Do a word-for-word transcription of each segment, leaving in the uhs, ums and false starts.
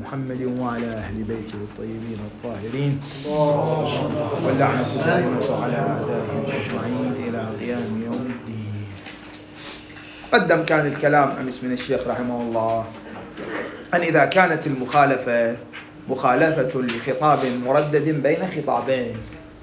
محمد وعلى أهل بيته الطيبين الطاهرين واللعنة الدائمة على أعدائهم أجمعين إلى قيام يوم الدين. قدم كان الكلام أمس من الشيخ رحمه الله أن إذا كانت المخالفة مخالفة لخطاب مردد بين خطابين،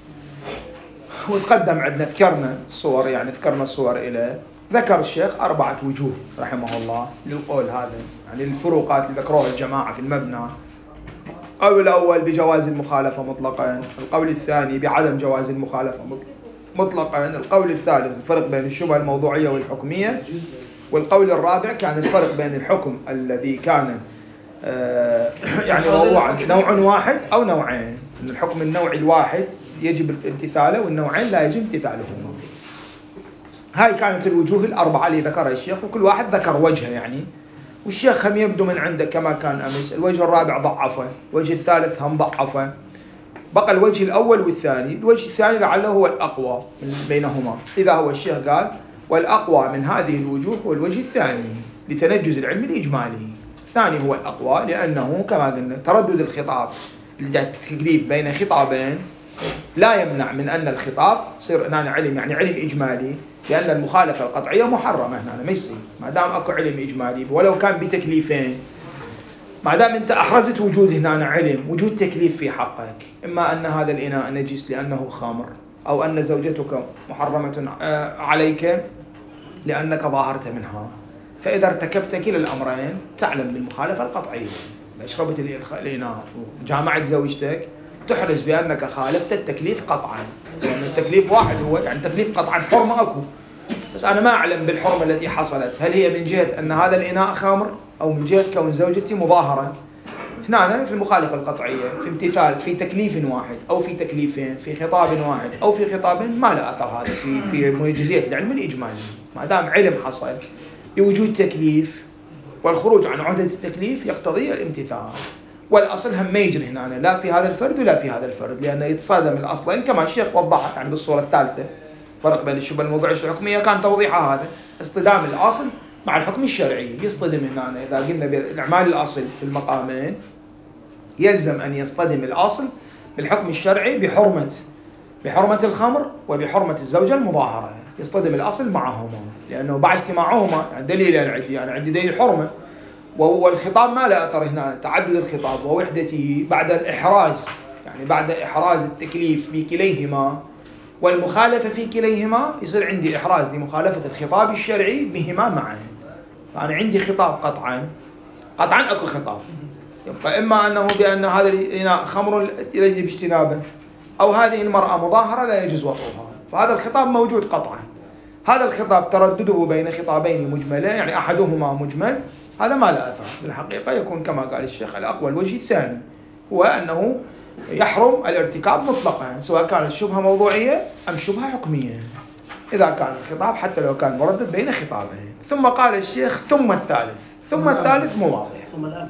وتقدم عندنا ذكرنا الصور، يعني ذكرنا الصور إلى ذكر الشيخ أربعة وجوه رحمه الله للقول هذا، يعني الفروقات اللي ذكروها الجماعة في المبنى. القول الأول بجواز المخالفة مطلقا، القول الثاني بعدم جواز المخالفة مطلقا، القول الثالث الفرق بين الشبهة الموضوعية والحكمية، والقول الرابع كان الفرق بين الحكم الذي كان آه يعني موضوعا نوع واحد أو نوعين، إن الحكم النوعي الواحد يجب امتثاله والنوعين لا يجب امتثالهما. هاي كانت الوجوه الأربعة اللي ذكرها الشيخ، وكل واحد ذكر وجهه يعني، والشيخ هم يبدو من عنده كما كان أمس. الوجه الرابع ضعفه، الوجه الثالث هم ضعفه، بقى الوجه الأول والثاني. الوجه الثاني لعله هو الأقوى من بينهما، إذا هو الشيخ قال والأقوى من هذه الوجوه هو الوجه الثاني لتنجز العلم الإجمالي. الثاني هو الأقوى لأنه كما قلنا تردد الخطاب التكليف بين خطابين لا يمنع من أن الخطاب صير هنا علم، يعني علم إجمالي، لأن المخالفة القطعية محرمة هنا ما يصير ما دام أكو علم إجمالي ولو كان بتكليفين. ما دام أنت أحرزت وجود هنا علم، وجود تكليف في حقك، إما أن هذا الإناء نجس لأنه خمر، أو أن زوجتك محرمة عليك لأنك ظاهرت منها، فإذا ارتكبت كلا الأمرين تعلم بالمخالفة القطعية. إذا شربت الإناء وجامعت زوجتك تحرز بأنك خالفت التكليف قطعا، لأن يعني التكليف واحد هو، يعني تكليف قطعا حرمة أكو، بس أنا ما أعلم بالحرمة التي حصلت هل هي من جهة أن هذا الإناء خمر أو من جهة كون زوجتي مظاهرة. هنا في المخالفة القطعية في امتثال في تكليف واحد أو في تكليفين، في خطاب واحد أو في خطابين، ما له أثر هذا في في موجزية العلم الإجمالي. ما دام علم حصل بوجود تكليف والخروج عن عهدة التكليف يقتضي الامتثال، والأصل هم ما يجري هنا لا في هذا الفرد ولا في هذا الفرد، لأنه يتصادم الأصلين كما الشيخ وضحها يعني بالصورة الثالثة. فرق بين الشبهة الموضوعية والحكمية كان توضيحها هذا، اصطدام الأصل مع الحكم الشرعي. يصطدم هنا إذا قلنا بالإعمال الأصل في المقامين يلزم أن يصطدم الأصل بالحكم الشرعي بحرمة بحرمة الخمر وبحرمة الزوجة المظاهرة، يصطدم الأصل معهما، لأنه بعد اجتماعهما يعني دليل أنا عندي يعني عندي دليل حرمة، والخطاب ما له أثر هنا، تعدد الخطاب ووحدته بعد الإحراز، يعني بعد إحراز التكليف في كليهما والمخالفة في كليهما يصير عندي إحراز لمخالفة الخطاب الشرعي بهما معا. فأنا عندي خطاب قطعا قطعا أكو خطاب، يبقى إما أنه بأن هذا الإناء خمر يجب اجتنابه، أو هذه المرأة مظاهرة لا يجوز وطئها، فهذا الخطاب موجود قطعا. هذا الخطاب تردده بين خطابين مجملين، يعني أحدهما مجمل، هذا ما له أثر بالحقيقة. يكون كما قال الشيخ الأقوى الوجه الثاني هو أنه يحرم الارتكاب مطلقا، سواء كانت شبهة موضوعية أم شبهة حكمية، إذا كان الخطاب حتى لو كان مردد بين خطابين. ثم قال الشيخ ثم الثالث، ثم الثالث مو واضح، ثم الأول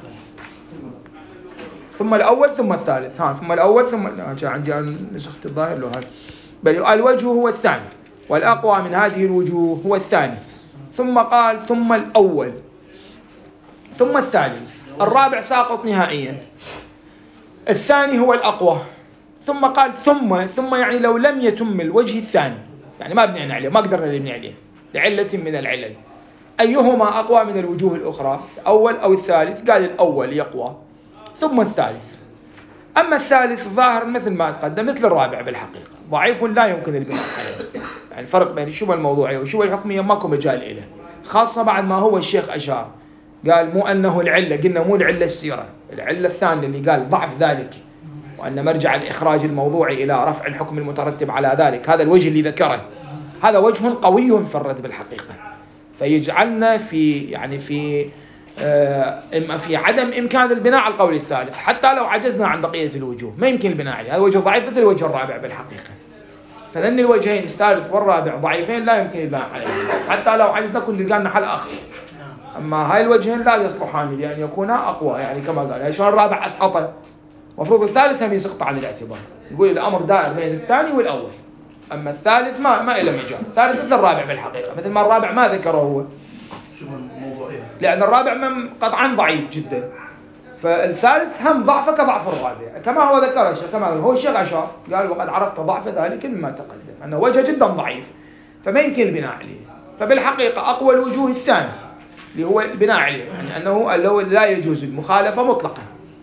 ثم الأول ثم الثالث، ها ثم الأول ثم عندي نسخة الظاهر له هذا، بل الوجه هو الثاني والأقوى من هذه الوجوه هو الثاني. ثم قال ثم الأول ثم الثالث، الرابع ساقط نهائيا، الثاني هو الأقوى. ثم قال ثم ثم يعني لو لم يتم الوجه الثاني، يعني ما بنينا عليه، ما قدرنا نبني عليه لعلة من العلل، أيهما أقوى من الوجوه الأخرى، الأول أو الثالث؟ قال الأول يقوى ثم الثالث. أما الثالث ظاهر مثل ما تقدم مثل الرابع بالحقيقة، ضعيف لا يمكن البناء عليه، يعني الفرق بين الشبهة الموضوعية والشبهة الحكمية ماكو مجال إله، خاصة بعد ما هو الشيخ أشار قال مو أنه العلة، قلنا مو العلة السيرة، العلة الثانية اللي قال ضعف ذلك، وأن مرجع الإخراج الموضوعي إلى رفع الحكم المترتب على ذلك، هذا الوجه اللي ذكره، هذا وجه قوي في الرد بالحقيقة، فيجعلنا في يعني في آه في عدم إمكان البناء على القول الثالث، حتى لو عجزنا عن بقية الوجوه ما يمكن البناء عليه، هذا وجه ضعيف مثل الوجه الرابع بالحقيقة. فذن الوجهين الثالث والرابع ضعيفين لا يمكن البناء عليه، حتى لو عجزنا كنا لقانا حل آخر. أما هاي الوجهين لا يصلحان لأن يكونا أقوى، يعني كما قال يعني شلون الرابع أسقطه، مفروض الثالث هم يسقط عن الاعتبار، نقول الأمر دائر بين الثاني والأول، أما الثالث ما ما إله مجال، الثالث مثل الرابع بالحقيقة، مثل ما الرابع ما ذكره هو، لأن الرابع قطعا ضعيف جدا، فالثالث هم ضعفه كضعف الرابع كما هو ذكر الشيخ، كما هو الشيخ أشار قال وقد عرفت ضعف ذلك مما تقدم أنه وجه جدا ضعيف فما يمكن البناء عليه. فبالحقيقة أقوى الوجوه الثاني اللي هو البناء عليه، يعني أنه لا يجوز المخالفة مطلقا.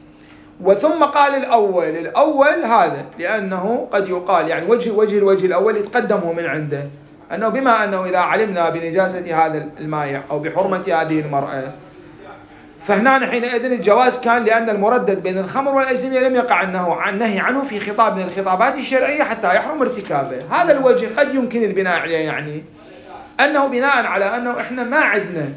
وثم قال الأول الأول هذا لأنه قد يقال يعني وجه وجه الوجه الأول يتقدمه من عنده أنه بما أنه إذا علمنا بنجاسة هذا المائع أو بحرمة هذه المرأة فهنا حينئذ الجواز كان، لأن المردد بين الخمر والأجنبية لم يقع عنه عن نهي عنه في خطاب من الخطابات الشرعية حتى يحرم ارتكابه. هذا الوجه قد يمكن البناء عليه، يعني أنه بناء على أنه إحنا ما عندنا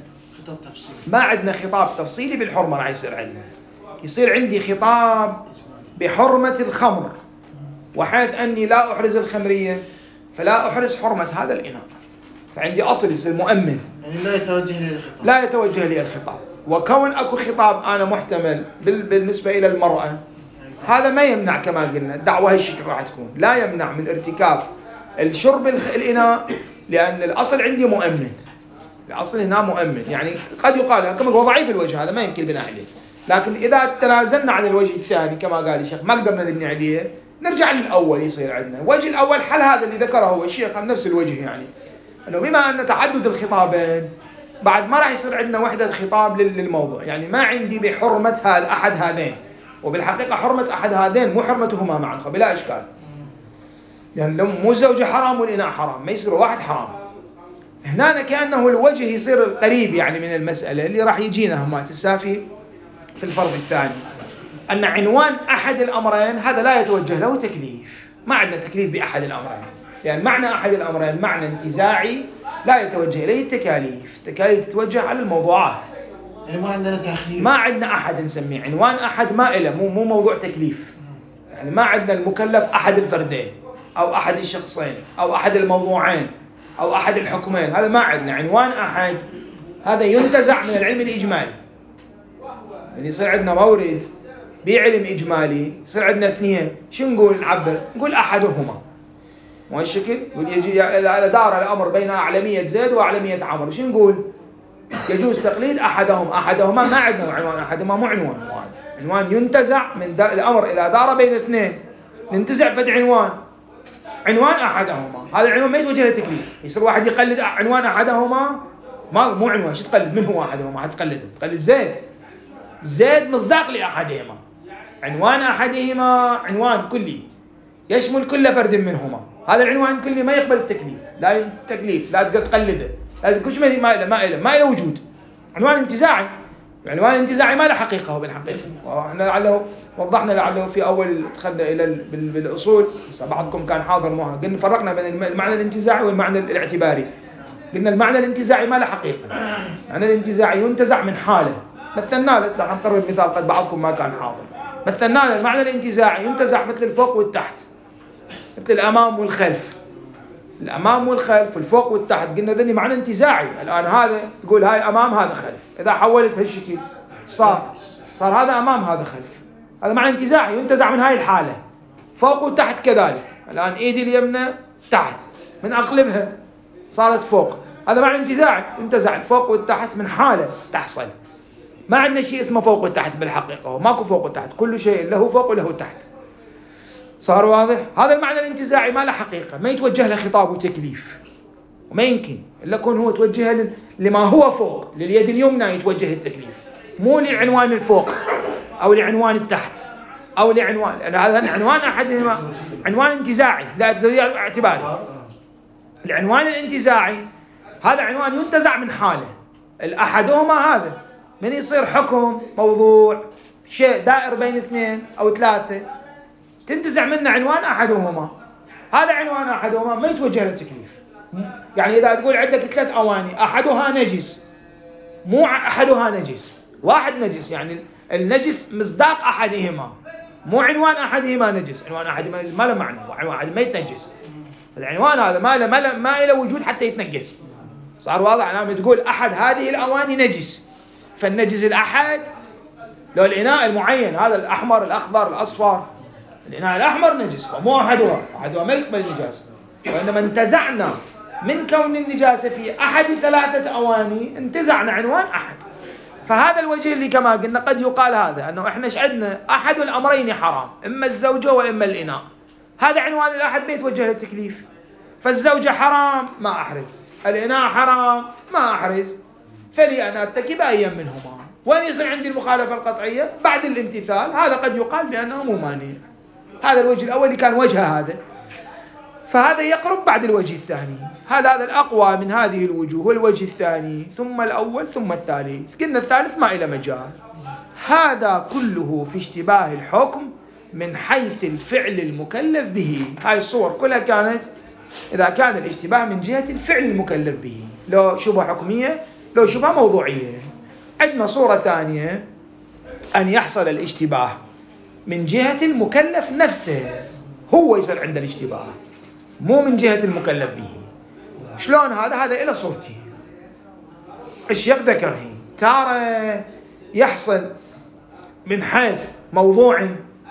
ما عندنا خطاب تفصيلي بالحرمة راح يصير عندنا، يصير عندي خطاب بحرمة الخمر، وحيث أني لا أحرز الخمرية فلا أحرز حرمة هذا الإناء، فعندي أصل يصير مؤمن، يعني لا يتوجه لي الخطاب لا يتوجه لي الخطاب. وكون أكو خطاب أنا محتمل بالنسبة إلى المرأة هذا ما يمنع، كما قلنا الدعوة هالشكل راح تكون لا يمنع من ارتكاب الشرب الإناء، لأن الأصل عندي مؤمن، الأصل هنا مؤمن. يعني قد يقال كما هو ضعيف الوجه هذا ما يمكن البناء عليه، لكن إذا تنازلنا عن الوجه الثاني كما قال الشيخ ما قدرنا نبني عليه نرجع للأول. يصير عندنا وجه الأول حل هذا اللي ذكره هو الشيخ عن نفس الوجه، يعني أنه بما أن تعدد الخطابين بعد ما راح يصير عندنا وحدة خطاب للموضوع، يعني ما عندي بحرمة هذا أحد هذين، وبالحقيقة حرمة أحد هذين مو حرمتهما معا بلا إشكال، يعني لو مو الزوجة حرام والإناء حرام ما يصير واحد حرام. هنا كأنه الوجه يصير قريب يعني من المسألة اللي راح يجينا هما تسافي في الفرض الثاني، أن عنوان أحد الأمرين هذا لا يتوجه له تكليف، ما عندنا تكليف بأحد الأمرين، يعني معنى أحد الأمرين معنى انتزاعي لا يتوجه إليه التكاليف، التكاليف تتوجه على الموضوعات، يعني ما عندنا تأخير، ما عندنا أحد نسميه عنوان أحد ما إله مو مو موضوع تكليف، يعني ما عندنا المكلف أحد الفردين أو أحد الشخصين أو أحد الموضوعين أو أحد الحكمين، هذا ما عندنا عنوان أحد، هذا ينتزع من العلم الإجمالي. يعني يصير عندنا مورد بعلم إجمالي يصير عندنا اثنين، شو نقول نعبر؟ نقول أحدهما، مو هالشكل؟ يقول يجي إذا دار الأمر بين أعلمية زيد وأعلمية عمرو شو نقول؟ يجوز تقليد أحدهم، أحدهما ما عندنا عنوان أحدهما مو عنوان، عنوان ينتزع من الأمر إذا دار بين اثنين ننتزع فد عنوان، عنوان أحدهما، هذا العنوان ما يتوجه للتكليف. يصير واحد يقلد عنوان أحدهما ما مو عنوان، شو تقلد؟ من هو أحدهما؟ هتقلده تقلد زيد، زيد مصداق لأحدهما، عنوان أحدهما عنوان كلي يشمل كل فرد منهما، هذا العنوان الكلي ما يقبل التكليف، لا التكليف لا تقدر تقلده، لا تقول شو ما له ما له ما له وجود، عنوان انتزاعي، العنوان الانتزاعي ما له حقيقة هو بالحقيقة، واحنا لعله وضحنا لعله في أول دخلنا إلى بالأصول، بعضكم كان حاضر معها، قلنا فرقنا بين المعنى الانتزاعي والمعنى الاعتباري، قلنا المعنى الانتزاعي ما له حقيقة، المعنى الانتزاعي ينتزع من حاله، مثلنا لسه حنقرب مثال قد بعضكم ما كان حاضر، مثلنا المعنى الانتزاعي ينتزع مثل الفوق والتحت، مثل الأمام والخلف، الأمام والخلف والفوق والتحت، قلنا ذني معنى انتزاعي. الآن هذا تقول هاي أمام هذا خلف، إذا حولت هالشكل صار صار هذا أمام هذا خلف، هذا معنى انتزاعي ينتزع من هاي الحالة، فوق وتحت كذلك. الآن إيدي اليمنى تحت من أقلبها صارت فوق، هذا معنى انتزاعي ينتزع الفوق والتحت من حالة تحصل. ما عندنا شيء اسمه فوق وتحت بالحقيقة، ماكو فوق وتحت، كل شيء له فوق وله تحت. صار واضح؟ هذا المعنى الانتزاعي ما له حقيقة، ما يتوجه له خطاب وتكليف، وما يمكن إلا يكون هو توجه لما هو فوق، لليد اليمنى يتوجه التكليف، مو للعنوان الفوق أو لعنوان التحت أو لعنوان، هذا عنوان أحدهما عنوان انتزاعي لا اعتباري. العنوان الانتزاعي هذا عنوان ينتزع من حاله، الأحدهما هذا من يصير حكم موضوع شيء دائر بين اثنين أو ثلاثة تنتزع منه عنوان أحدهما، هذا عنوان أحدهما ما يتوجه للتكليف. يعني إذا تقول عندك ثلاث أواني أحدها نجس، مو أحدها نجس، واحد نجس، يعني النجس مصداق أحدهما، مو عنوان أحدهما نجس، عنوان أحدهما نجس ما له معنى، وعنوان أحد ما يتنجس، العنوان هذا ما له ما له ما له وجود حتى يتنجس. صار واضح؟ لما تقول أحد هذه الأواني نجس، فالنجس الأحد لو الإناء المعين هذا الأحمر الأخضر الأصفر، الإناء الأحمر نجس ومو أحدها، أحدها ما يقبل النجاسة، وإنما انتزعنا من كون النجاسة في أحد ثلاثة أواني انتزعنا عنوان أحد، فهذا الوجه اللي كما قلنا قد يقال هذا أنه إحنا إيش عندنا أحد الأمرين حرام، إما الزوجة وإما الإناء. هذا عنوان الأحد بيتوجه للتكليف. فالزوجة حرام ما أحرز، الإناء حرام ما أحرز، فلي أنا أتكي بأي منهما. وين يصير عندي المخالفة القطعية؟ بعد الامتثال. هذا قد يقال بأنه مو مانع. هذا الوجه الأول اللي كان وجه هذا، فهذا يقرب بعد الوجه الثاني. هذا هذا الأقوى من هذه الوجوه، والوجه الثاني ثم الأول ثم الثالث. قلنا الثالث ما إلى مجال. هذا كله في اشتباه الحكم من حيث الفعل المكلف به. هاي الصور كلها كانت إذا كان الاشتباه من جهة الفعل المكلف به، لو شبهة حكمية لو شبهة موضوعية. عندنا صورة ثانية أن يحصل الاشتباه من جهة المكلف نفسه، هو يصير عند الاشتباه مو من جهة المكلف به. شلون هذا؟ هذا إلى صورتين. الشيخ ذكره تارة يحصل من حيث موضوع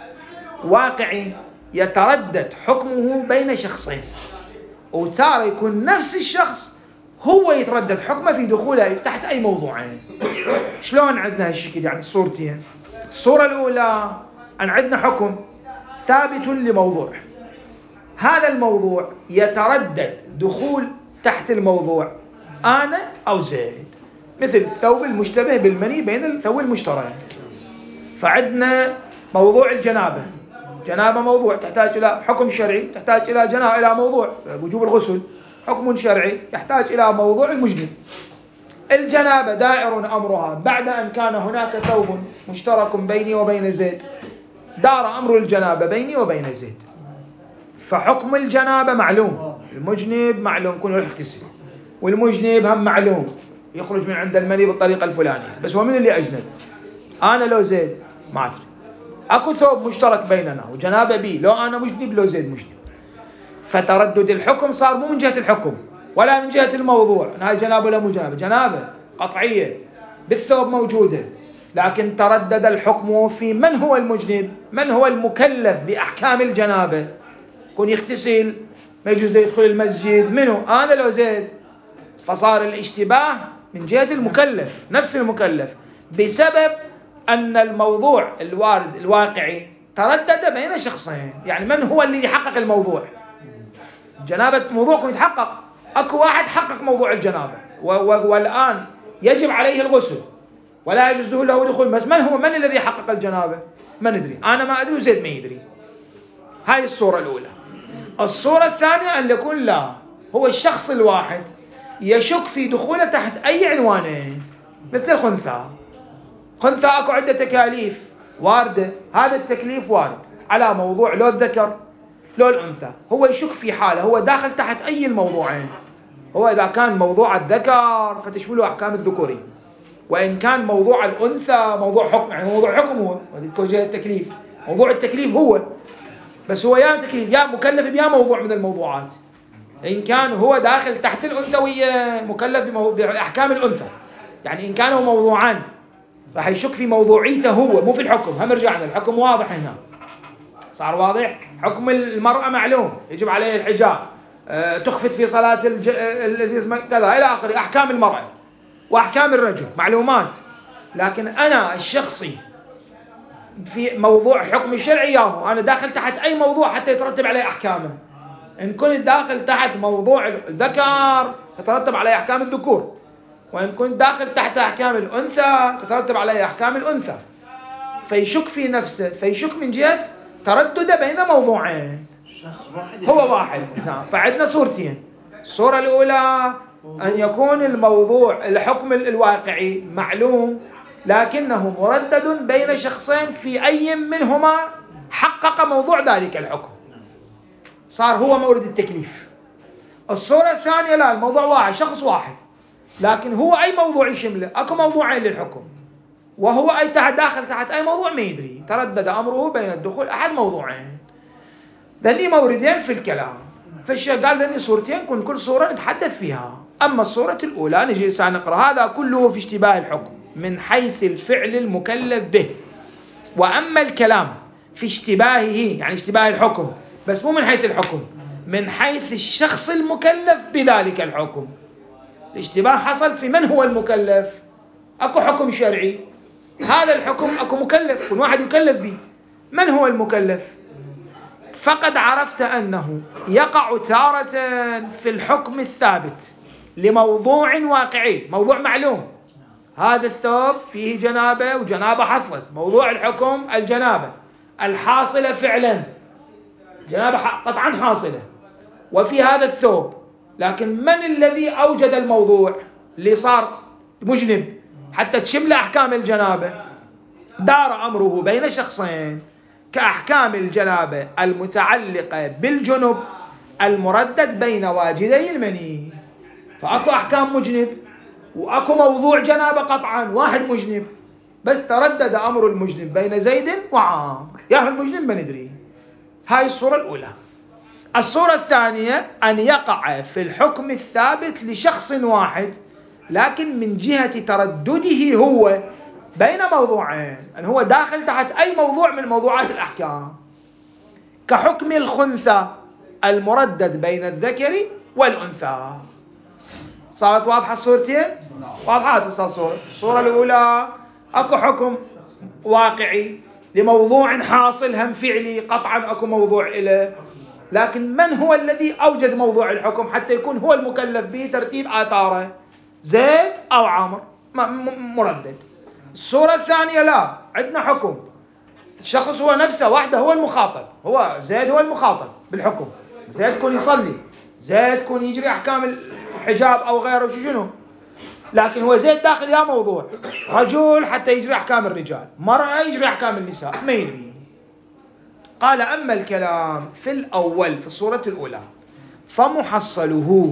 واقعي يتردد حكمه بين شخصين، وتارة يكون نفس الشخص هو يتردد حكمه في دخوله تحت أي موضوعين. شلون عندنا هالشكل؟ يعني الصورتين. الصورة الأولى أن عندنا حكم ثابت لموضوع، هذا الموضوع يتردد دخول تحت الموضوع أنا أو زيد، مثل الثوب المشتبه بالمني بين الثوب المشترك. فعندنا موضوع الجنابة، جنابة موضوع تحتاج إلى حكم شرعي، تحتاج إلى جنابة إلى موضوع وجوب الغسل حكم شرعي، يحتاج إلى موضوع المجنب. الجنابة دائر أمرها بعد أن كان هناك ثوب مشترك بيني وبين زيد، دار أمر الجنابة بيني وبين زيد، فحكم الجنابة معلوم، المجنب معلوم يكون يروح يغتسل، والمجنب هم معلوم يخرج من عند المني بالطريقة الفلانية. بس هو من اللي أجنب؟ أنا لو زيد ما أدري. أكو ثوب مشترك بيننا وجنابة بي، لو أنا مجنب لو زيد مجنب. فتردد الحكم صار مو من جهة الحكم ولا من جهة الموضوع، هاي جنابة ولا مو جنابة، جنابة قطعية بالثوب موجودة، لكن تردد الحكم في من هو المجنب، من هو المكلف بأحكام الجنابة. يكون يغتسل ما يجوز يدخل المسجد، منه أنا لو زيد. فصار الاشتباه من جهة المكلف نفس المكلف، بسبب أن الموضوع الوارد الواقعي تردد بين شخصين. يعني من هو اللي يحقق الموضوع؟ جنابة موضوعكم يتحقق، أكو واحد حقق موضوع الجنابة والآن يجب عليه الغسل ولا يجوز له دخول، بس من هو من الذي حقق الجنابة؟ ما ندري، أنا ما أدري وزيد ما يدري. هاي الصورة الأولى. الصورة الثانية أن يكون لا، هو الشخص الواحد يشك في دخوله تحت أي عنوانين، مثل الخنثى. خنثى أكو عدة تكاليف واردة، هذا التكليف وارد على موضوع لو الذكر لو الأنثى، هو يشك في حاله هو داخل تحت أي الموضوعين. هو إذا كان موضوع الذكر فتشمله أحكام الذكوري، وإن كان موضوع الأنثى موضوع حكم، يعني موضوع حكم هو وجه التكليف، موضوع التكليف هو، بس هو يا تكليف يا مكلف بيا موضوع من الموضوعات. إن كان هو داخل تحت الأنثوية مكلف بأحكام الأنثى، يعني إن كانوا موضوعان راح يشك في موضوعيته هو مو في الحكم. هم رجعنا الحكم واضح هنا، صار واضح. حكم المرأة معلوم يجب عليه الحجاب، أه تخفت في صلاة الج... كذا إلى آخره. أحكام المرأة وأحكام الرجل معلومات، لكن أنا الشخصي في موضوع الحكم الشرعي ياهو أنا داخل تحت أي موضوع حتى يترتب عليه أحكامه. إن كنت داخل تحت موضوع الذكر تترتب عليه أحكام الذكور، وإن كنت داخل تحت أحكام الأنثى تترتب عليه أحكام الأنثى. فيشك في نفسه، فيشك من جهة تردد بين موضوعين. هو واحد. نعم. فعندنا صورتين. الصورة الأولى أن يكون الموضوع الحكم الواقعي معلوم لكنه مردد بين شخصين في أي منهما حقق موضوع ذلك الحكم، صار هو مورد التكليف. الصورة الثانية لا، الموضوع واحد، شخص واحد، لكن هو أي موضوع يشمله. أكو موضوعين للحكم وهو أي تحت داخل تحت أي موضوع ما يدري، تردد أمره بين الدخول أحد موضوعين. ذني موردين في الكلام. فالشيخ قال ذني صورتين كن كل صورة نتحدث فيها. أما الصورة الأولى نجي سنقرأ هذا كله في اشتباه الحكم من حيث الفعل المكلف به، وأما الكلام في اشتباهه يعني اشتباه الحكم بس مو من حيث الحكم، من حيث الشخص المكلف بذلك الحكم. الاشتباه حصل في من هو المكلف، أكو حكم شرعي، هذا الحكم أكو مكلف، كل واحد يكلف به. من هو المكلف؟ فقد عرفت أنه يقع تارة في الحكم الثابت لموضوع واقعي، موضوع معلوم، هذا الثوب فيه جنابة وجنابة حصلت، موضوع الحكم الجنابة الحاصلة فعلا، جنابة قطعا حاصلة وفي هذا الثوب، لكن من الذي أوجد الموضوع اللي صار مجنب حتى تشمل أحكام الجنابة؟ دار أمره بين شخصين كأحكام الجنابة المتعلقة بالجنب المردد بين واجدي المني. فأكو أحكام مجنب وأكو موضوع جنابة قطعا، واحد مجنب بس تردد أمر المجنب بين زيد وعامر، يا المجنب ما ندري. هاي الصورة الأولى. الصورة الثانية أن يقع في الحكم الثابت لشخص واحد لكن من جهة تردده هو بين موضوعين، أن هو داخل تحت أي موضوع من موضوعات الأحكام، كحكم الخنثى المردد بين الذكر والأنثى. صارت واضحة الصورتين؟ واضحة الصورة. الصورة الأولى أكو حكم واقعي لموضوع حاصل هم فعلي قطعا، أكو موضوع إله، لكن من هو الذي أوجد موضوع الحكم حتى يكون هو المكلف به ترتيب آثاره؟ زيد أو عامر مردد. الصورة الثانية لا، عندنا حكم، الشخص هو نفسه وحده هو المخاطب، هو زيد هو المخاطب بالحكم، زيد كون يصلي، زيد كون يجري أحكام الحجاب أو غيره شنو، لكن هو زيد داخل يا موضوع رجل حتى يجري أحكام الرجال، مرأة يجري أحكام النساء، ما يدري. قال أما الكلام في الأول في الصورة الأولى فمحصله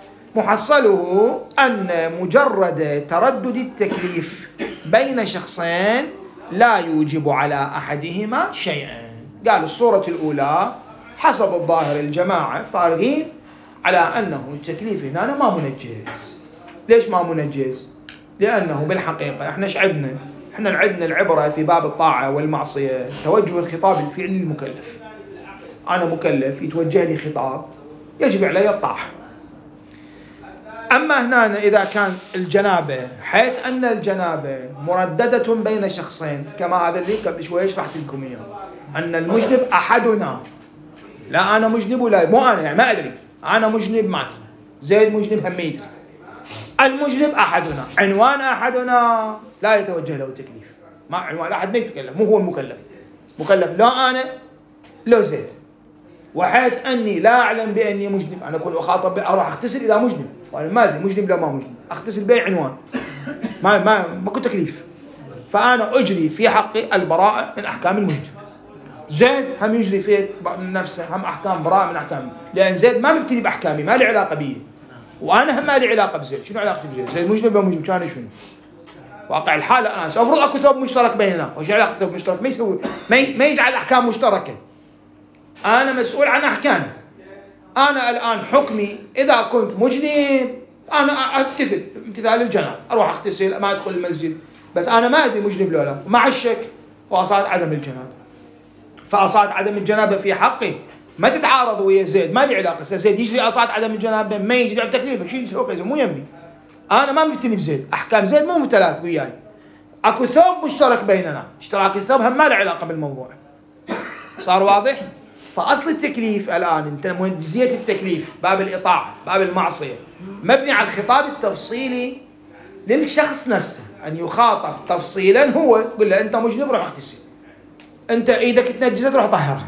محصله أن مجرد تردد التكليف بين شخصين لا يوجب على أحدهما شيئا. قال الصورة الأولى حسب الظاهر الجماعة فارغين على أنه التكليف هنا ما منجز. ليش ما منجز؟ لأنه بالحقيقة احنا ايش عندنا؟ احنا عندنا العبرة في باب الطاعة والمعصية توجه الخطاب الفعلي للمكلف. أنا مكلف يتوجه لي خطاب يجب علي الطاعة. أما هنا إذا كان الجنابة حيث أن الجنابة مرددة بين شخصين كما هذا اللي قبل شوية شرحت لكم إياه، أن المجنب أحدنا، لا أنا مجنب ولا مو أنا يعني ما أدري، أنا مجنب ما أدري، زيد مجنب هم يدري، المجنب أحدنا، عنوان أحدنا لا يتوجه له التكليف، ما عنوان أحد ما يتكلم، مو هو المكلف، مكلف لا أنا لا زيد. وحيث أني لا أعلم بأني مجنب، أنا أكون أخاطب أروح أغتسل إذا مجنب، وأنا ما أدري مجنب لا ما مجنب، أغتسل بأي عنوان، ما ما ما كنت تكليف، فأنا أجري في حقي البراءة من أحكام المجنب. زيد هم يجري في نفسه هم أحكام براءة من أحكامي، لأن زيد ما مبتلي بأحكامي، ما لي علاقة بيه، وأنا هم ما لي علاقة بزيد. شنو علاقتي بزيد؟ زيد مجنب لا مجنب كان شنو؟ واقع الحال أنا أفرض أكو ثوب مشترك بيننا، وش علاقة ثوب مشترك؟ ما يسوي ما ما يجعل أحكام مشتركة. أنا مسؤول عن أحكامي. أنا الآن حكمي إذا كنت مجنب أنا أغتسل امتثال الجناب، أروح أغتسل ما أدخل المسجد، بس أنا ما أدري مجنب لولا، مع الشك وأصاد عدم الجناب، فأصاد عدم الجنابة في حقي ما تتعارض ويا زيد، ما لي علاقة. زيد يجري أصاد عدم الجنابة ما يجري على تكليفه، شيء يسوي مو يمي، أنا ما مبتلي بزيد، أحكام زيد مو متلات وياي، أكو ثوب مشترك بيننا، اشتراك الثوب هم ما له علاقة بالموضوع. صار واضح؟ فأصل التكليف الآن انت جزئية التكليف باب الإطاعة باب المعصية مبني على الخطاب التفصيلي للشخص نفسه، أن يخاطب تفصيلا، هو يقول له أنت مجنب روح اغتسل، أنت إيدك تنجزت روح طهرها.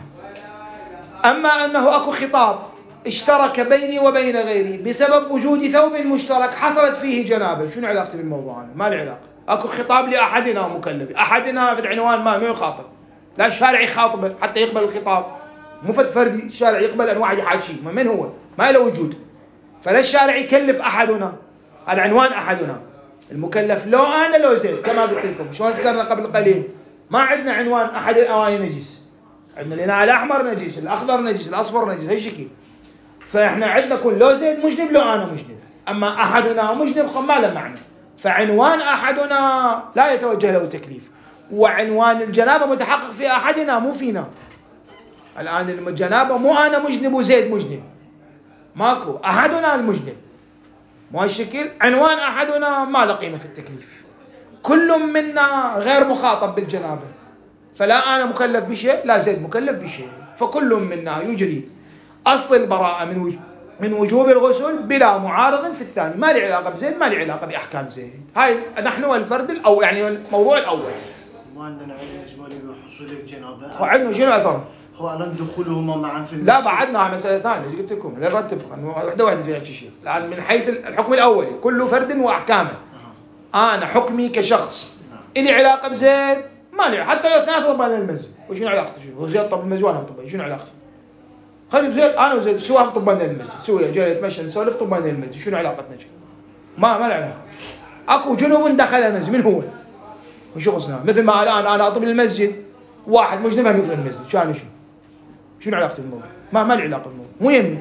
أما أنه أكو خطاب اشترك بيني وبين غيري بسبب وجود ثوب مشترك حصلت فيه جنابه، شنو علاقتي بالموضوع؟ أنا ما لي علاقة. أكو خطاب لأحدنا مكلف، أحدنا في عنوان ما ما يخاطب، لا الشارع يخاطبه حتى يقبل الخطاب، مو فد فردي الشارع يقبل أن واحد يحاكيه، من هو؟ ما له وجود، فلا الشارع يكلف أحدنا، هذا عنوان أحدنا المكلف لو أنا لو زيد، كما قلت لكم شلون ذكرنا قبل قليل، ما عندنا عنوان أحد الأواني نجس، عندنا الإناء الأحمر نجس، الأخضر نجس، الأصفر نجس، هالشكل. فإحنا عندنا كل لو زيد مجنب لو أنا مجنب، أما أحدنا مجنب ما له معنى، فعنوان أحدنا لا يتوجه له تكليف، وعنوان الجنابة متحقق في أحدنا مو فينا. الآن الجنابة مو أنا مجنب وزيد مجنب، ماكو، أحدنا المجنب، مو هالشكل. عنوان أحدنا ما له قيمة في التكليف، كل منا غير مخاطب بالجنابة، فلا أنا مكلف بشيء لا زيد مكلف بشيء، فكل منا يجري أصل البراءة من وجوب من وجوب الغسل بلا معارض في الثاني، ما لي علاقة بزيد ما لي علاقة بأحكام زيد. هاي نحن والفرد الأول يعني الموضوع الأول. ما عندنا علم إجمالي بحصول الجنابة. وعندنا شنو أثر؟ هو الآن دخولهما معا في المسجد. لا بعدنا مسألة ثانية اللي قلت لكم نرتب واحدة واحدة فيها شيء. الآن من حيث الحكم الأولي كل فرد وأحكامه. أه. أنا حكمي كشخص إلي علاقة بزيد ما لي، حتى لو اثنين طبعا المسجد وشنو علاقته؟ شنو هو زيد طب المسجد وأنا طب شنو علاقته؟ خلي زيد أنا وزيد سوا طبان المسجد سويا جاي نتمشى نسولف طبان المسجد شنو علاقتنا؟ ما ما له علاقة. أكو جنوب دخل المسجد من هو؟ وشو غصنا؟ مثل ما الآن أنا أطب المسجد واحد مجنب هم يطب المسجد شو أنا شو؟ شنو علاقة بالموضوع؟ ما ما لي علاقة بالموضوع مو يمي.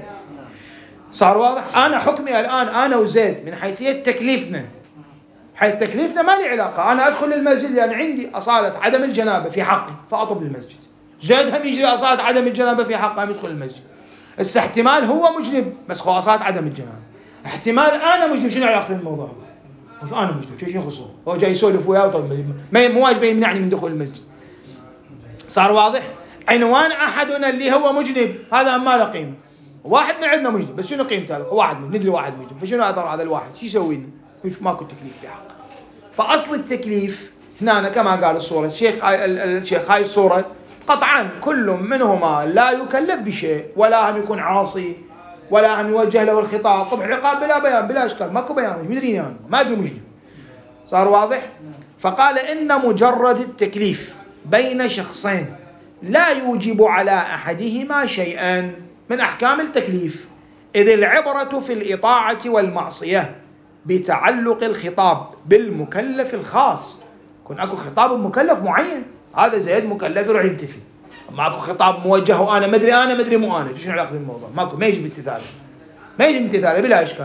صار واضح؟ أنا حكمي الآن أنا وزيد من حيثية تكليفنا، حيث تكليفنا ما لي علاقة. أنا أدخل المسجد لأن عندي أصالة عدم الجنابة في حقي فأطب المسجد. زيد هم يجري أصالة عدم الجنابة في حقه هم يدخل المسجد. بس احتمال هو مجنب بس هو أصالة عدم الجنابة، احتمال أنا مجنب شنو علاقة بالموضوع؟ أنا مجنب شو شو خصوصه؟ هو جاي يسولف وياه وطب ما مو واجب يمنعني من دخول المسجد. صار واضح؟ عنوان أحدنا اللي هو مجنب هذا ما له قيمة. واحد من عندنا مجنب بس شنو قيمته هذا؟ واحد من ندري واحد مجنب فشنو أثر هذا الواحد؟ شو يسوي لنا؟ مش ماكو تكليف في حقه. فأصل التكليف هنا كما قال الصورة الشيخ الشيخ هاي الصورة قطعا كل منهما لا يكلف بشيء ولا هم يكون عاصي ولا هم يوجه له الخطاب قبح عقاب بلا بيان بلا اشكال ماكو بيان مش مدري يعني ما ادري مجنب. صار واضح؟ فقال ان مجرد التكليف بين شخصين لا يوجب على احدهما شيئا من احكام التكليف، اذ العبرة في الاطاعة والمعصية بتعلق الخطاب بالمكلف الخاص. يكون اكو خطاب مكلف معين هذا زيد مكلف يروح يمتثل، ماكو خطاب موجه وانا مدري انا مدري مو انا شنو علاقه بالموضوع؟ ماكو ما يجي امتثاله ما يجي امتثاله بلا اشكال.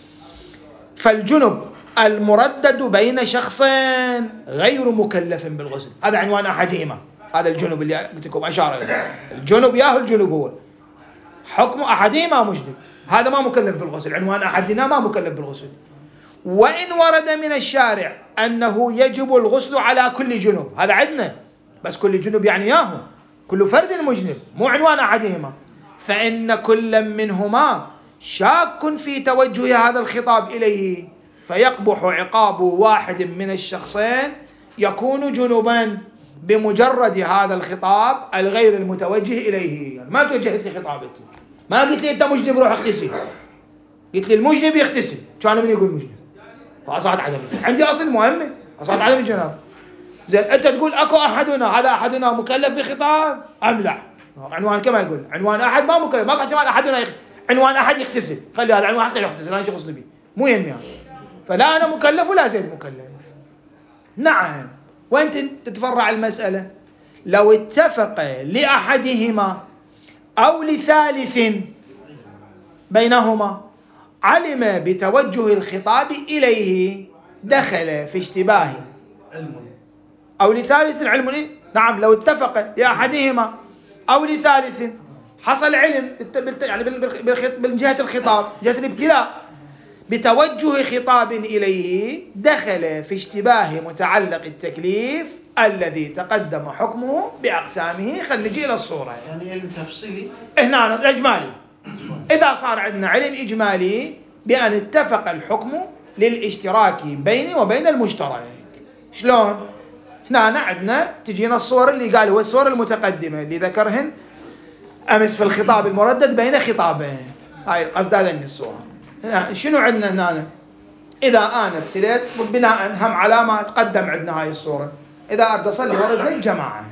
فالجنب المردد بين شخصين غير مكلف بالغسل هذا عنوان احدهما. هذا الجنب اللي قلت لكم اشار اليه الجنب ياهو الجنب هو حكم احدهما مجنب هذا ما مكلف بالغسل، عنوان احدنا ما مكلف بالغسل. وإن ورد من الشارع أنه يجب الغسل على كل جنوب هذا عندنا بس كل جنوب يعني ياهو كل فرد مجنب مو عنوان أحدهما، فإن كل منهما شاك في توجه هذا الخطاب إليه فيقبح عقاب واحد من الشخصين يكون جنوبا بمجرد هذا الخطاب الغير المتوجه إليه. يعني ما توجهت لي خطابتي ما قلت لي أنت مجنب روح اغتسل، قلت لي المجنب يغتسل كان من يقول مجنب فأصعد عدم عندي أصل مهمة أصعد عدم الجناب. زين أنت تقول أكو أحدنا هذا أحدنا مكلف بخطاب أم لا؟ عنوان كما يقول عنوان أحد ما مكلف ما احتمال أحدنا يخ... عنوان أحد يغتسل خلي هذا عنوان حتى يغتسل أنا شو غسل بيه مو يمي يعني. فلا أنا مكلف ولا زيد مكلف. نعم وين تتفرع المسألة؟ لو اتفق لأحدهما أو لثالث بينهما علم بتوجه الخطاب إليه دخل في اشتباه أو لثالث علم إيه؟ نعم لو اتفق لأحدهما أو لثالث حصل علم يعني من جهة الخطاب جهة الابتلاء بتوجه خطاب إليه دخل في اشتباه متعلق التكليف الذي تقدم حكمه بأقسامه. خلينا نجي إلى الصورة يعني علم تفصيلي هنا إجمالي. إذا صار عندنا علم إجمالي بأن اتفق الحكم للاشتراك بيني وبين المشترك شلون؟ هنا عندنا تجينا الصور اللي قالوا الصور المتقدمة اللي ذكرهن أمس في الخطاب المردد بين خطابين هاي قصد هذا الصور. شنو عندنا هنا؟ إذا أنا ابتليت بناء هم على ما تقدم عندنا هاي الصورة إذا أرد أصلي ورا زي الجماعة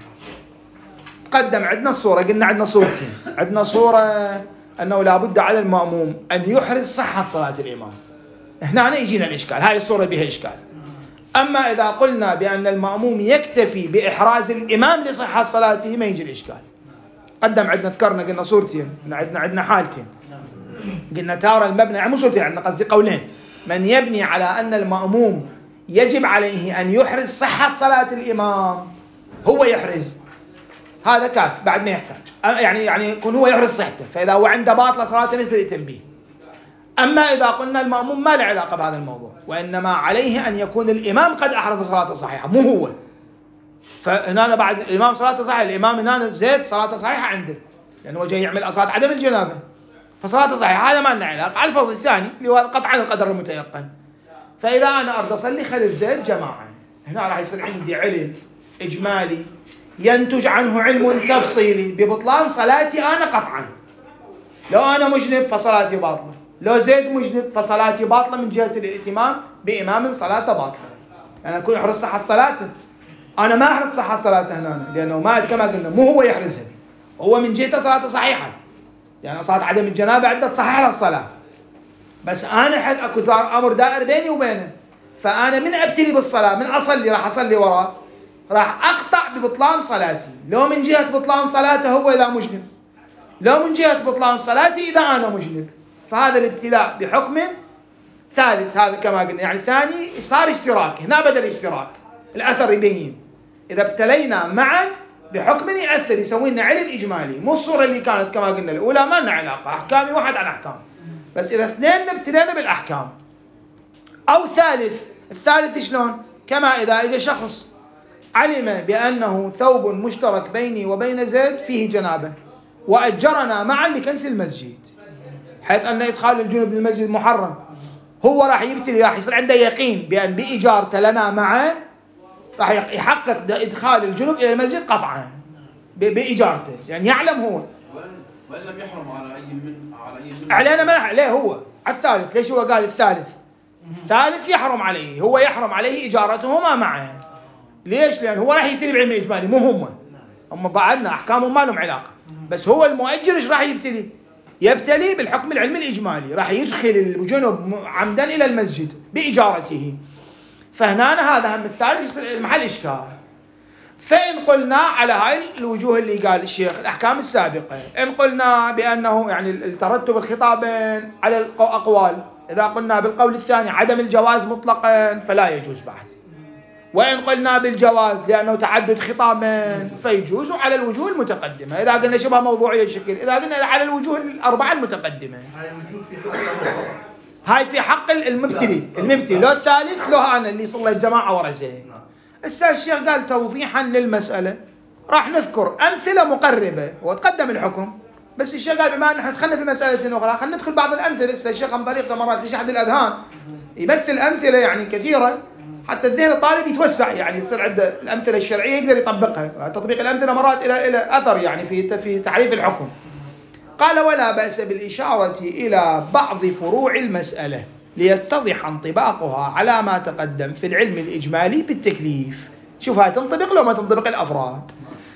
تقدم عندنا الصورة قلنا عندنا صورتين عندنا صورة أنه لابد على المأموم أن يحرز صحة صلاة الإمام. هنا يجينا الإشكال هاي الصورة بها إشكال. أما إذا قلنا بأن المأموم يكتفي بإحراز الإمام لصحة صلاته ما يجي الإشكال. قدم عندنا ذكرنا قلنا صورتين عندنا عندنا حالتين قلنا تارة المبنى يعني مو صورتين عندنا قصدي قولين من يبني على أن المأموم يجب عليه أن يحرز صحة صلاة الإمام هو يحرز هذا كاف بعد ما يحتاج يعني يعني يكون هو يحرز صحته فإذا هو عنده باطلة صلاته مثل التنبيه. أما إذا قلنا المأموم ما له علاقة بهذا الموضوع، وإنما عليه أن يكون الإمام قد أحرز صلاة صحيحة مو هو. فهنا بعد الإمام صلاة صحيحة، الإمام هنا زيد صلاة صحيحة عنده لأنه هو جاي يعمل صلاة عدم الجنابة، فصلاة صحيحة هذا ما لنا علاقة. على الفرض الثاني اللي هو قطعا القدر المتيقن، فإذا أنا أريد أصلي خلف زيد جماعة، هنا راح يصير عندي علم إجمالي ينتج عنه علم تفصيلي ببطلان صلاتي أنا قطعا. لو أنا مجنب فصلاتي باطلة، لو زيد مجنب فصلاتي باطلة من جهة الائتمام بإمام صلاته باطلة، يعني أكون أحرز صحة صلاته. أنا ما أحرز صحة صلاته هنا لأنه ما كما قلنا مو هو يحرزها، هو من جهة صلاته صحيحة، يعني صلاة عدم الجنابة عدة تصحح له الصلاة، بس أنا حد أكو أمر دائر بيني وبينه، فأنا من أبتلي بالصلاة من أصلي راح أصلي وراه، راح أقطع ببطلان صلاتي. لو من جهة بطلان صلاته هو إذا مجنب، لو من جهة بطلان صلاتي إذا أنا مجنب. فهذا الابتلاء بحكم ثالث، هذا كما قلنا يعني ثاني صار اشتراك، هنا بدل اشتراك الأثر يبين. إذا ابتلينا معا بحكم يأثر يسوي لنا علم إجمالي، مو الصورة اللي كانت كما قلنا الأولى ما لنا علاقة، أحكامي واحد عن أحكام، بس إذا اثنين ابتلينا بالأحكام. أو ثالث، الثالث شلون؟ كما إذا إجا شخص علم بأنه ثوب مشترك بيني وبين زيد فيه جنابه وأجرنا معا لكنس المسجد، حيث أن إدخال الجنب للمسجد محرم، هو راح يبتلي، راح يصير عنده يقين بأن بإجارته لنا معا راح يحقق إدخال الجنب إلى المسجد قطعا بإجارته، يعني يعلم هو. وإن لم يحرم على أي من على أي من علينا ما ليه هو على الثالث، ليش هو قال الثالث؟ الثالث يحرم عليه، هو يحرم عليه إجارتهما معه. ليش؟ لأن هو راح يبتلي بعلم الإجمالي مو هم، هم بعدنا أحكامهم ما لهم علاقة، بس هو المؤجر إيش راح يبتلي؟ يبتلي بالحكم العلمي الإجمالي، راح يدخل الجنب عمدا إلى المسجد بإجارته. فهنا هذا هم الثالث يصير محل إشكال. فإن قلنا على هاي الوجوه اللي قال الشيخ الأحكام السابقة، إن قلنا بأنه يعني الترتب الخطابين على الأقوال، إذا قلنا بالقول الثاني عدم الجواز مطلقا فلا يجوز بعد، وإن قلنا بالجواز لأنه تعدد خطابين فيجوز على الوجوه المتقدمة. إذا قلنا شبه موضوعية الشكل، إذا قلنا على الوجوه الأربعة المتقدمة، هاي الوجوه في حق هاي في حق المبتلي، المبتلي لو الثالث لو أنا اللي صلى الجماعة ورا زيد. الأستاذ الشيخ قال توضيحا للمسألة راح نذكر أمثلة مقربة وتقدم الحكم، بس الشيخ قال بما أن احنا دخلنا في مسألة أخرى خلينا ندخل بعض الأمثلة. الأستاذ الشيخ عن طريقة مرات لشحذ الأذهان يمثل أمثلة يعني كثيرة حتى الذهن الطالب يتوسع، يعني يصير عنده الأمثلة الشرعية يقدر يطبقها. تطبيق الأمثلة مرات إلى إلى أثر يعني في في تعريف الحكم. قال ولا بأس بالإشارة إلى بعض فروع المسألة ليتضح انطباقها على ما تقدم في العلم الإجمالي بالتكليف. شوف هاي تنطبق لو ما تنطبق الأفراد.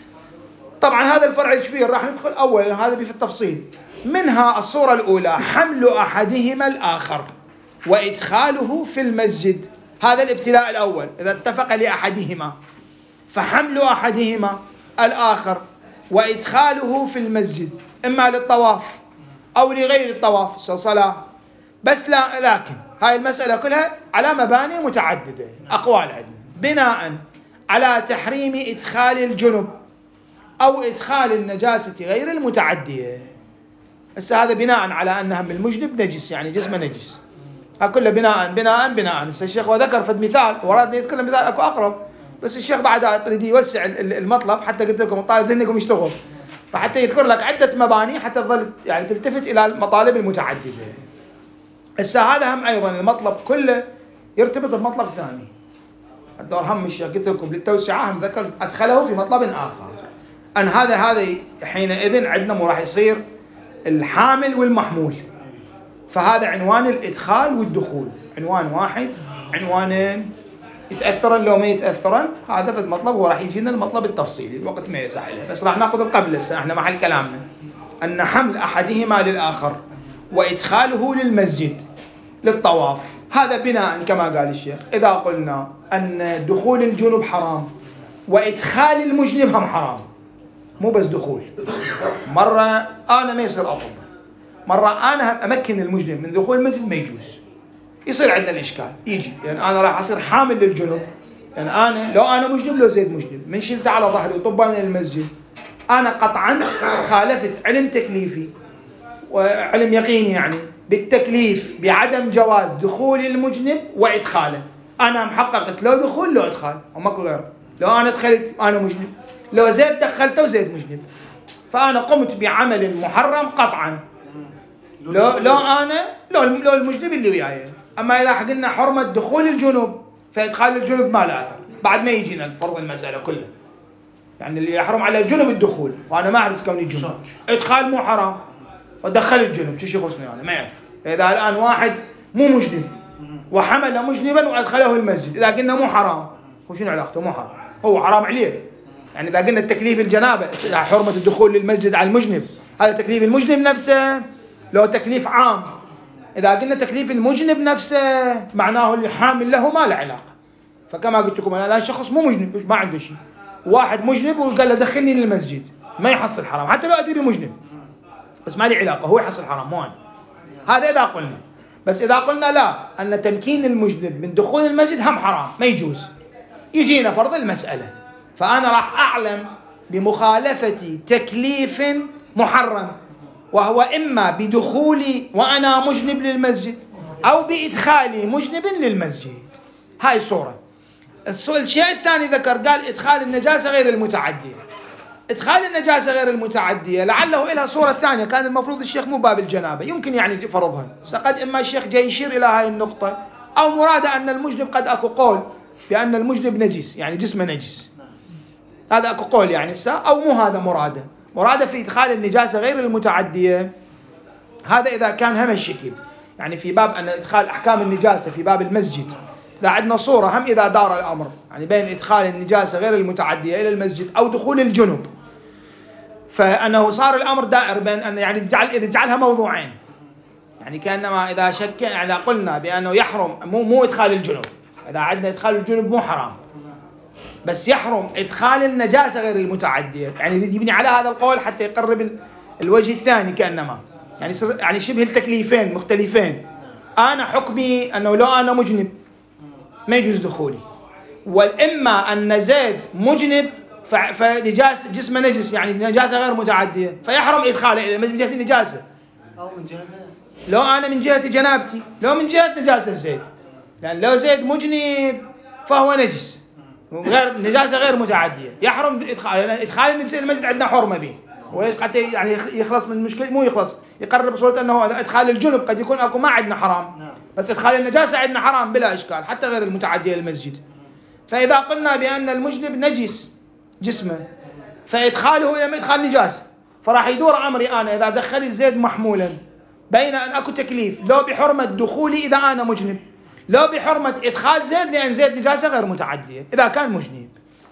طبعا هذا الفرع الكبير راح ندخل أولا، هذا في التفصيل. منها الصورة الأولى حمل أحدهما الآخر وإدخاله في المسجد، هذا الابتلاء الأول إذا اتفق لأحدهما، فحمل أحدهما الآخر وإدخاله في المسجد إما للطواف أو لغير الطواف صلاة، بس لا لكن هاي المسألة كلها على مباني متعددة أقوال عندنا، بناء على تحريم إدخال الجنب أو إدخال النجاسة غير المتعدية. بس هذا بناء على أنها من المجنب نجس، يعني جسمه نجس، كله بناء بناء بناء. الشيخ وذكر فد مثال وراد يذكر مثال أكو أقرب، بس الشيخ بعد يريد يوسع المطلب، حتى قلت لكم الطالب ذهنكم يشتغل، فحتى يذكر لك عدة مباني حتى تظل يعني تلتفت إلى المطالب المتعددة. هسه هذا هم أيضا المطلب كله يرتبط بمطلب ثاني. الدور هم الشيخ قلت لكم للتوسعة هم ذكر أدخله في مطلب آخر، أن هذا هذا حينئذ عندنا راح يصير الحامل والمحمول، فهذا عنوان الإدخال والدخول، عنوان واحد عنوانين يتأثرن لو ما يتأثرن، هذا في المطلب هو راح يجينا المطلب التفصيلي، الوقت ما يسع له، بس راح ناخذ القبل هسه احنا محل كلامنا أن حمل أحدهما للآخر وإدخاله للمسجد للطواف، هذا بناء كما قال الشيخ. إذا قلنا أن دخول الجنوب حرام وإدخال المجنب هم حرام، مو بس دخول، مرة أنا ما يصير أطب، مرة أنا أمكن المجنب من دخول المسجد ما يجوز، يصير عندنا الإشكال يجي، يعني أنا راح أصير حامل للجنوب، يعني أنا لو أنا مجنب لو زيد مجنب من شلت على ظهري وطباني للمسجد، أنا قطعا خالفت علم تكليفي وعلم يقيني، يعني بالتكليف بعدم جواز دخول المجنب وإدخاله. أنا محققت لو دخول لو إدخال وماكو غيره. لو أنا دخلت أنا مجنب، لو زيد دخلته وزيد مجنب، فأنا قمت بعمل محرم قطعا. لو لو أنا لو لو المجنب اللي وياي. أما إذا قلنا حرمة دخول الجنوب فإدخال الجنوب ما له أثر، بعد ما يجينا فرض المسألة كلها. يعني اللي يحرم على الجنوب الدخول وأنا ما أعرف كوني جنوب، إدخال مو حرام ودخل الجنوب شو يخصني أنا ما يعرف. إذا الآن واحد مو مجنب وحمل مجنبا وأدخله المسجد، إذا قلنا مو حرام، وشنو علاقته؟ مو حرام، هو حرام عليه. يعني إذا قلنا التكليف الجنابة، حرمة الدخول للمسجد على المجنب، هذا تكليف المجنب نفسه لو تكليف عام. إذا قلنا تكليف المجنب نفسه معناه اللي حامل له ما له علاقة. فكما قلت لكم أنا شخص مو مجنب ما عنده شيء، واحد مجنب وقال له دخلني للمسجد، ما يحصل حرام حتى لو أدري بمجنب، بس ما لي علاقة، هو يحصل حرام مو أنا. هذا إذا قلنا. بس إذا قلنا لا، أن تمكين المجنب من دخول المسجد هم حرام ما يجوز، يجينا فرض المسألة، فأنا راح أعلم بمخالفة تكليف محرم، وهو إما بدخولي وأنا مجنب للمسجد أو بإدخالي مجنب للمسجد. هاي صورة. الشيء الثاني ذكر قال إدخال النجاسة غير المتعدية. إدخال النجاسة غير المتعدية لعله إلها صورة ثانية، كان المفروض الشيخ مو باب الجنابة يمكن يعني فرضها، سقد إما الشيخ جاي يشير إلى هاي النقطة، أو مراد أن المجنب قد أكو قول بأن المجنب نجس يعني جسمه نجس، هذا أكو قول يعني السا، أو مو هذا مراده. مراده في إدخال النجاسة غير المتعدية، هذا إذا كان هم الشكل يعني في باب أن إدخال أحكام النجاسة في باب المسجد، إذا عندنا صورة هم إذا دار الأمر يعني بين إدخال النجاسة غير المتعدية إلى المسجد أو دخول الجنب، فأنه صار الأمر دائر بين أن يعني يجعل يجعلها موضوعين. يعني كأنما إذا شك يعني إذا قلنا بأنه يحرم مو مو إدخال الجنب، إذا عندنا إدخال الجنب مو حرام، بس يحرم إدخال النجاسة غير المتعدية، يعني يريد يبني على هذا القول حتى يقرب الوجه الثاني كأنما يعني يعني شبه التكليفين مختلفين. أنا حكمي أنه لو أنا مجنب ما يجوز دخولي، والإما أن زيد مجنب فنجاس جسمه نجس يعني نجاسة غير متعدية فيحرم إدخاله من جهة النجاسة، أو من جهة لو أنا من جهة جنابتي، لو من جهة نجاسة زيد، لأن لو زيد مجنب فهو نجس غير نجاسة غير متعدية يحرم إدخال إدخال النجس المسجد عندنا حرمة به، وليش قد يعني يخلص من المشكلة مو يخلص يقرب صورة أنه إدخال الجنب قد يكون أكو ما عندنا حرام، بس إدخال النجاسة عندنا حرام بلا إشكال حتى غير المتعدية للمسجد. فإذا قلنا بأن المجنب نجس جسمه فإدخاله إلى إدخال نجاسة، فراح يدور أمري أنا إذا دخل الزيد محمولا بين أن أكو تكليف لو بحرمة دخولي إذا أنا مجنب، لو بحرمة إدخال زيد لأن زيد نجاسة غير متعدية إذا كان مجنب.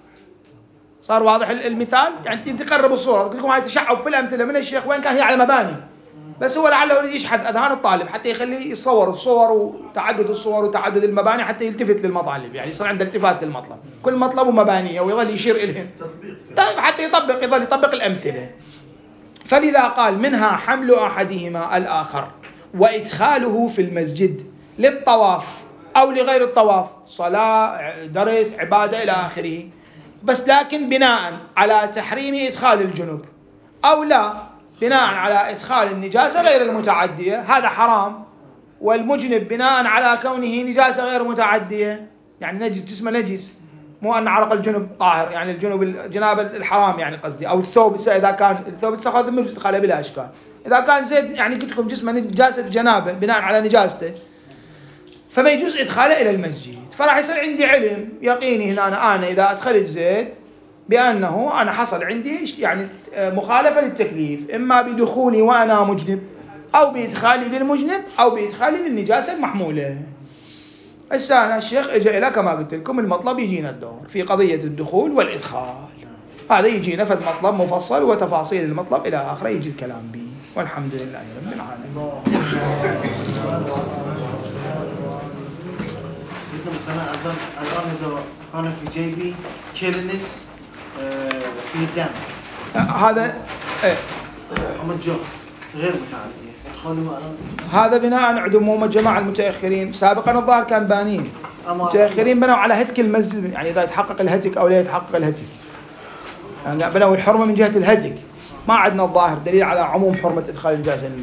صار واضح المثال؟ يعني تقرب الصورة. قلت لكم هاي تشعب في الأمثلة من الشيخ وين كان هي على مباني، بس هو لعله يشحذ أذهان الطالب حتى يخليه يصور الصور وتعدد الصور وتعدد المباني حتى يلتفت للمطالب، يعني يصير عنده التفات للمطلب، كل مطلب مبانية ويظل يشير إليهم طيب حتى يطبق يظل يطبق الأمثلة. فلذا قال منها حمل أحدهما الآخر وإدخاله في المسجد للطواف أو لغير الطواف، صلاة درس عبادة إلى آخره، بس لكن بناء على تحريم إدخال الجنب، أو لا بناء على إدخال النجاسة غير المتعدية هذا حرام، والمجنب بناء على كونه نجاسة غير متعدية يعني نجس جسمه نجس، مو أن عرق الجنب طاهر يعني الجنب الجناب الحرام يعني قصدي، أو الثوب إذا كان الثوب استخذ منه استخاله بلا إشكال، إذا كان زيد يعني قلت لكم جسمه نجاسة جنابه بناء على نجاسته فما يجوز إدخاله إلى المسجد. فراح يصير عندي علم يقيني هنا أنا, أنا إذا أدخلت زيد بأنه أنا حصل عندي يعني مخالفة للتكليف إما بدخولي وأنا مجنب أو بإدخالي للمجنب أو بإدخالي للنجاسة المحمولة. السنة الشيخ إجا إلى كما قلت لكم المطلب يجينا الدور في قضية الدخول والإدخال، هذا يجينا فد مطلب مفصل وتفاصيل المطلب إلى آخره يجي الكلام به، والحمد لله رب العالمين. سيدنا مثلا الآن إذا كان في جيبي كيلنس في الدم هذا إيه مجوز غير متعدية يدخلوا هذا بناء عدمهم الجماعة المتأخرين. سابقا الظاهر كان بانين متأخرين بنوا على هتك المسجد، يعني إذا يتحقق الهتك أو لا يتحقق الهتك، يعني بنوا الحرمة من جهة الهتك، ما عندنا الظاهر دليل على عموم حرمة إدخال النجاسة.